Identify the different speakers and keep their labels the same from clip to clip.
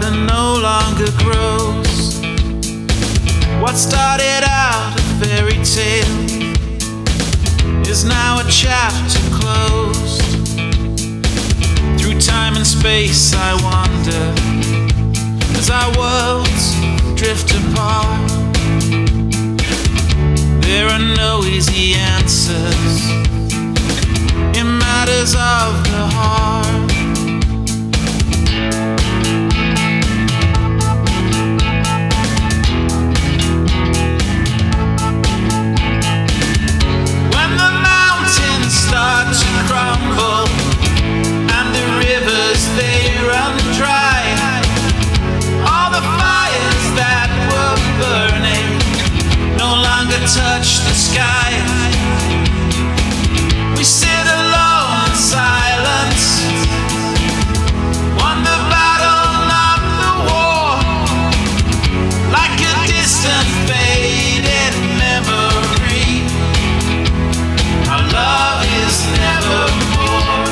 Speaker 1: garden no longer grows. What started out a fairy tale is now a chapter closed. Through time and space I wander as our worlds drift apart. There are no easy answers in matters of the heart. When the mountains start to crumble and the rivers they run dry, all the fires that were burning no longer touch the sky. We sit alone in silence, won the battle, not the war, like a distant faded memory. Our love is nevermore.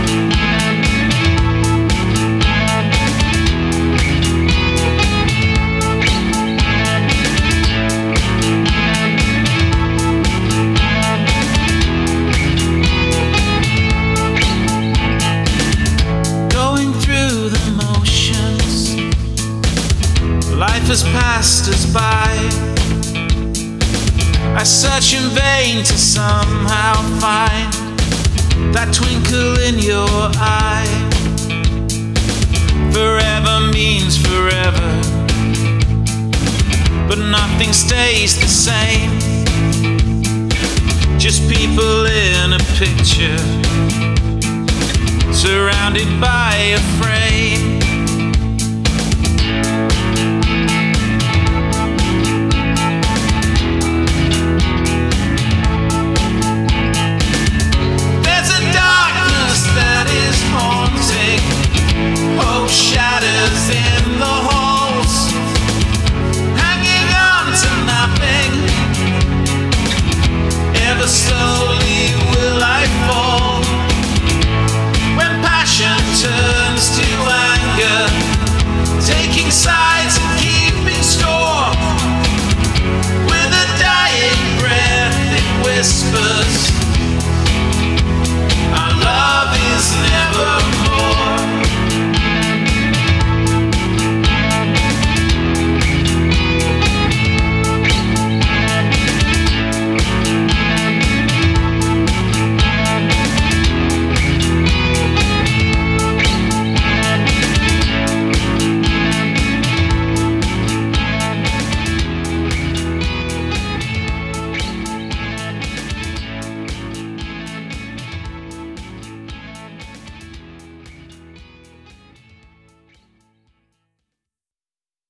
Speaker 1: Life has passed us by. I search in vain to somehow find that twinkle in your eye. Forever means forever, but nothing stays the same. Just people in a picture, surrounded by a frame. Hope shatters in the halls, hanging on to nothing. Ever slowly will I fall when passion turns to anger, taking sides.